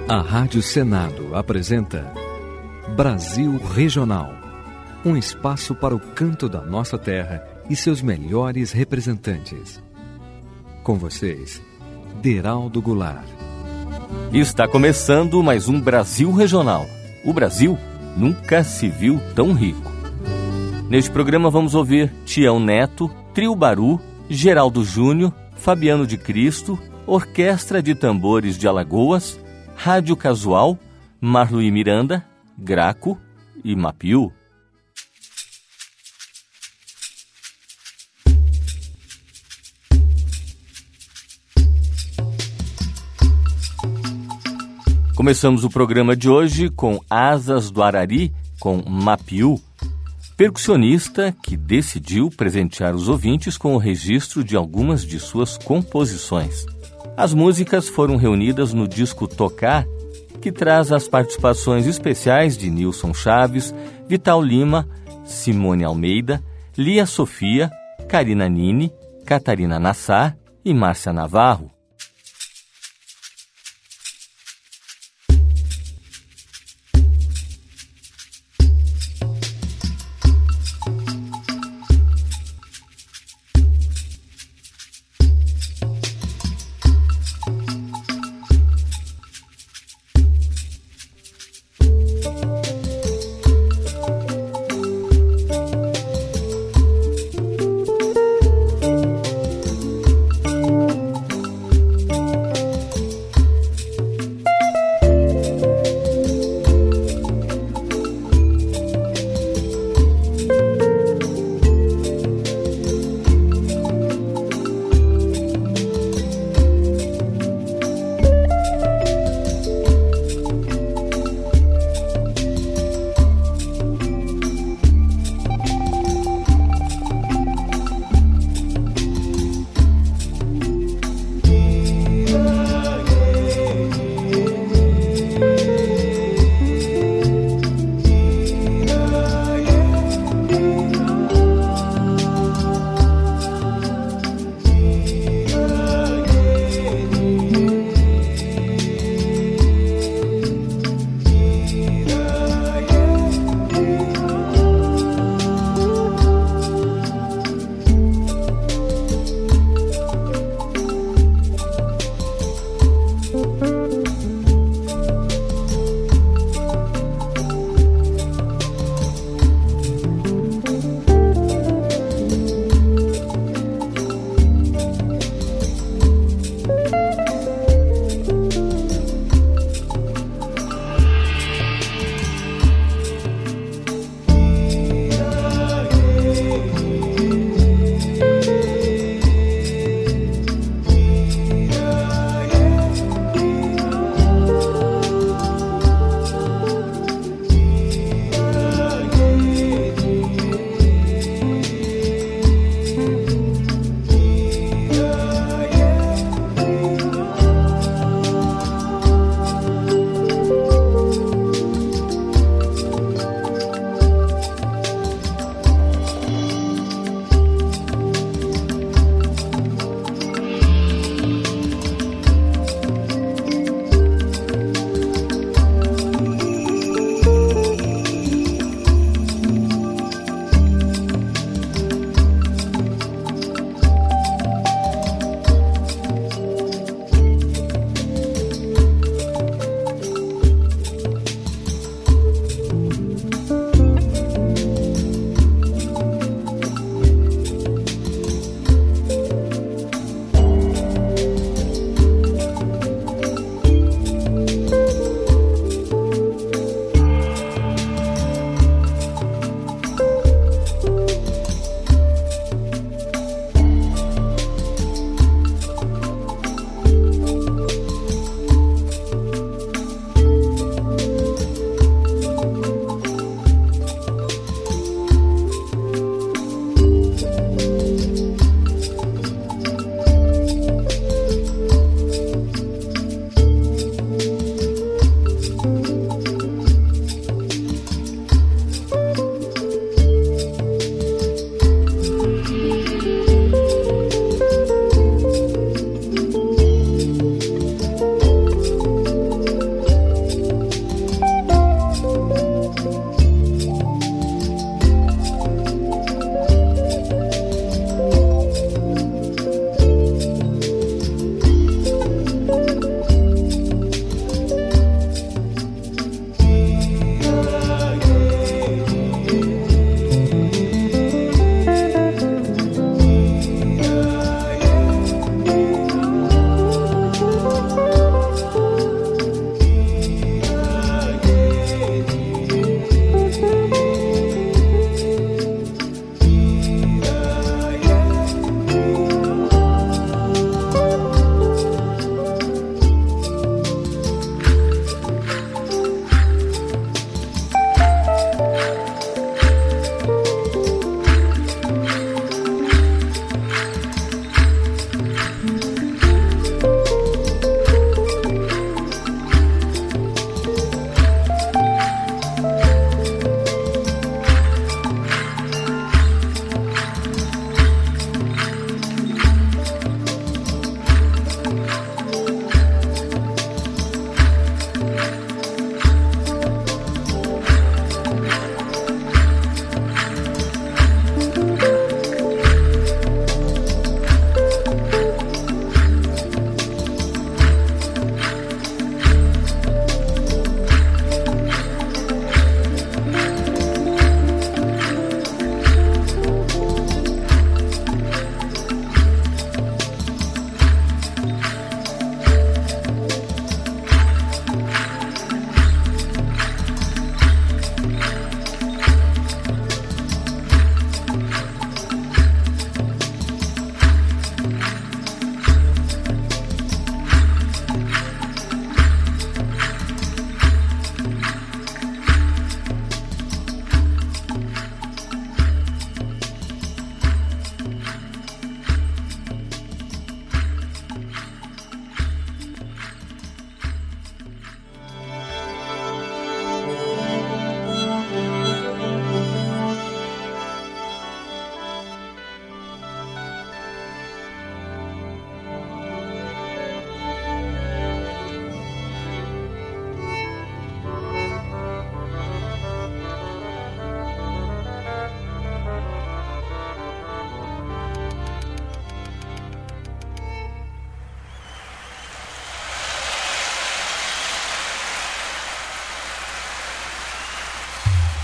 A Rádio Senado apresenta Brasil Regional, um espaço para o canto da nossa terra e seus melhores representantes. Com vocês, Deraldo Goulart. Está começando mais um Brasil Regional. O Brasil nunca se viu tão rico. Neste programa vamos ouvir Tião Neto, Trio Baru, Geraldo Júnior, Fabiano de Cristo, Orquestra de Tambores de Alagoas, Rádio Casual, Marluí Miranda, Graco e Mapiú. Começamos o programa de hoje com Asas do Arari, com Mapiú, percussionista que decidiu presentear os ouvintes com o registro de algumas de suas composições. As músicas foram reunidas no disco Tocar, que traz as participações especiais de Nilson Chaves, Vital Lima, Simone Almeida, Lia Sofia, Karina Nini, Catarina Nassar e Márcia Navarro.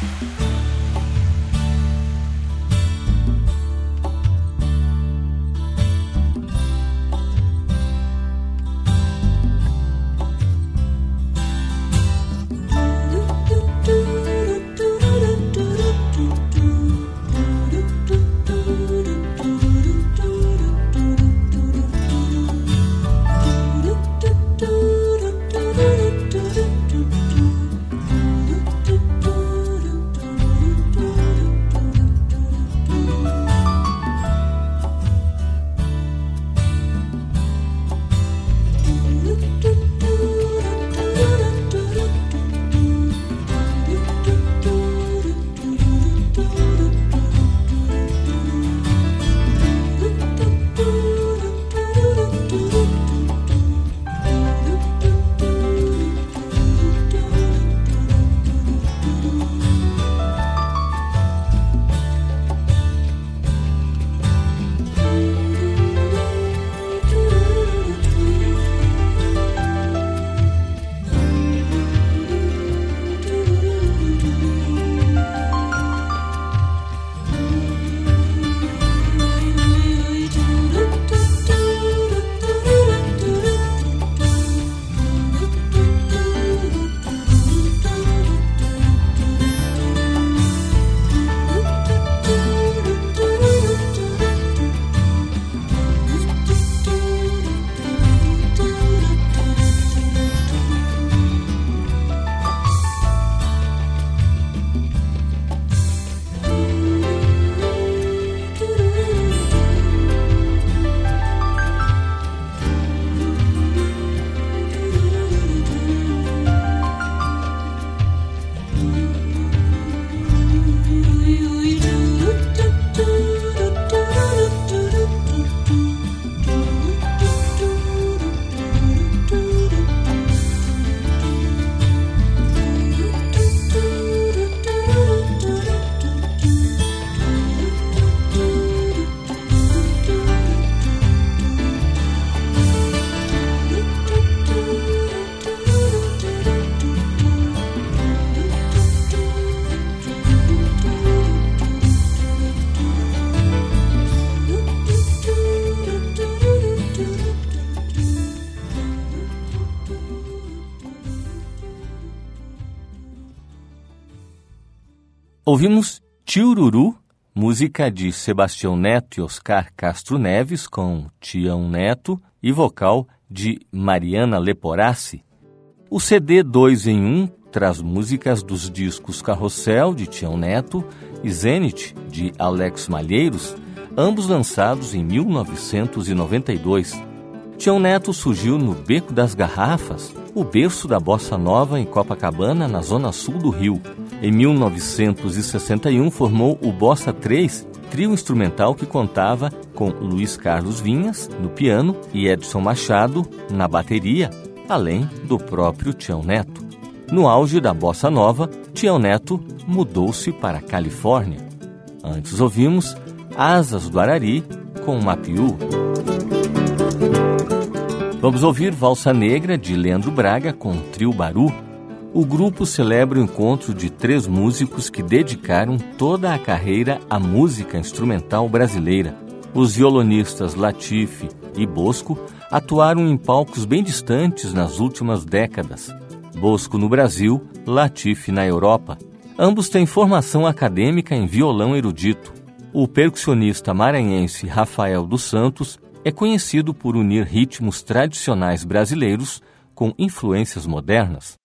Ouvimos Tiururu, música de Sebastião Neto e Oscar Castro Neves, com Tião Neto, e vocal de Mariana Leporassi. O CD 2 em 1 traz músicas dos discos Carrossel, de Tião Neto, e Zenit, de Alex Malheiros, ambos lançados em 1992. Tião Neto surgiu no Beco das Garrafas, o berço da bossa nova em Copacabana, na zona sul do Rio. Em 1961 formou o Bossa 3, trio instrumental que contava com Luiz Carlos Vinhas no piano e Edson Machado na bateria, além do próprio Tião Neto. No auge da bossa nova, Tião Neto mudou-se para a Califórnia. Antes ouvimos Asas do Arari com Mapiú. Vamos ouvir Valsa Negra, de Leandro Braga, com Trio Baru. O grupo celebra o encontro de 3 músicos que dedicaram toda a carreira à música instrumental brasileira. Os violonistas Latife e Bosco atuaram em palcos bem distantes nas últimas décadas. Bosco no Brasil, Latife na Europa. Ambos têm formação acadêmica em violão erudito. O percussionista maranhense Rafael dos Santos é conhecido por unir ritmos tradicionais brasileiros com influências modernas.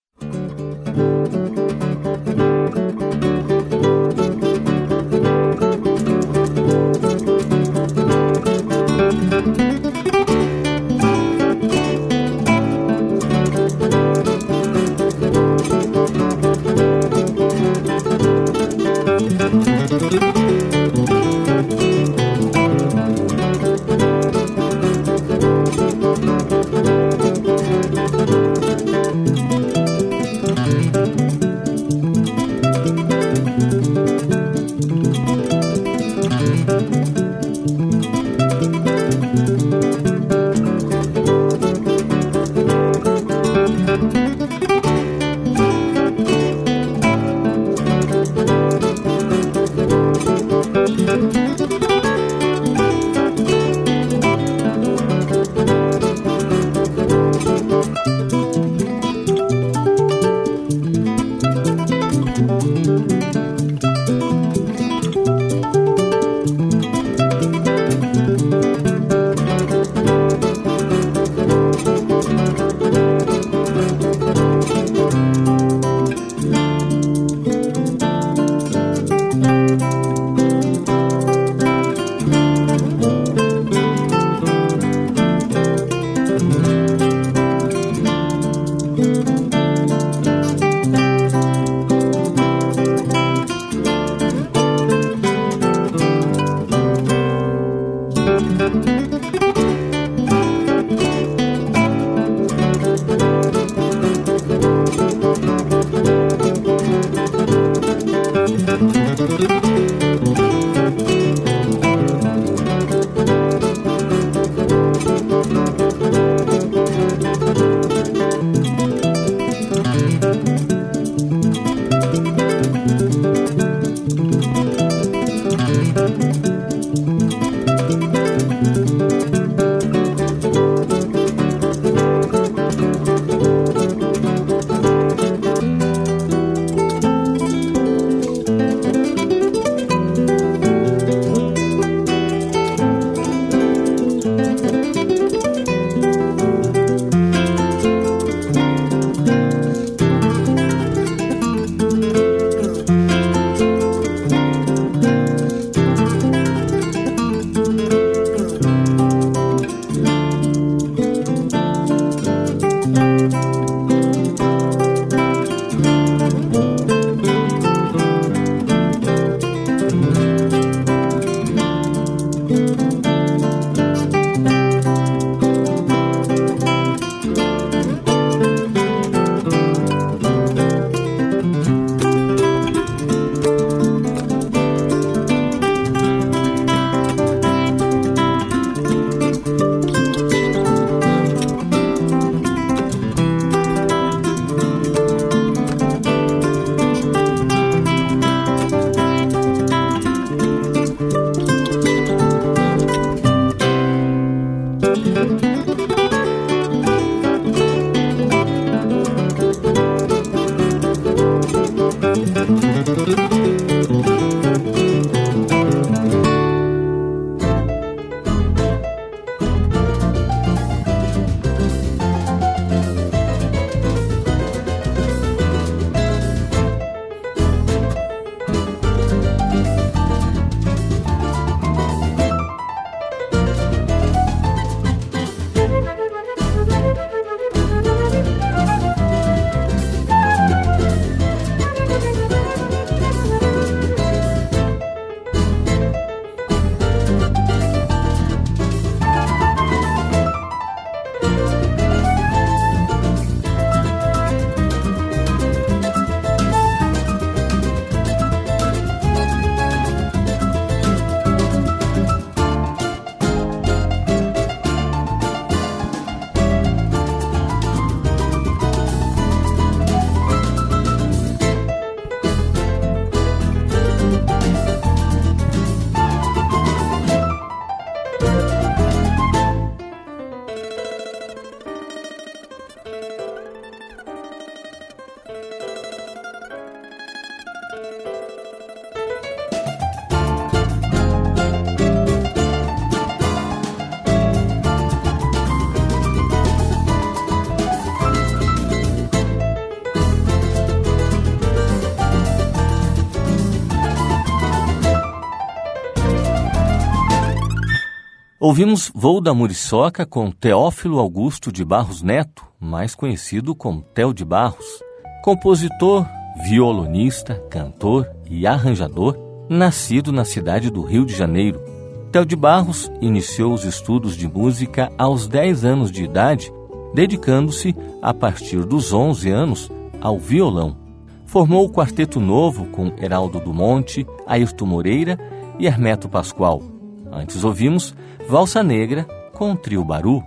Ouvimos Voo da Muriçoca com Teófilo Augusto de Barros Neto, mais conhecido como Theo de Barros, compositor, violonista, cantor e arranjador, nascido na cidade do Rio de Janeiro. Theo de Barros iniciou os estudos de música aos 10 anos de idade, dedicando-se, a partir dos 11 anos, ao violão. Formou o Quarteto Novo com Heraldo do Monte, Ayrton Moreira e Hermeto Pascoal. Antes ouvimos Valsa Negra com o Trio Baru.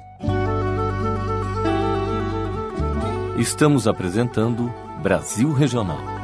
Estamos apresentando Brasil Regional.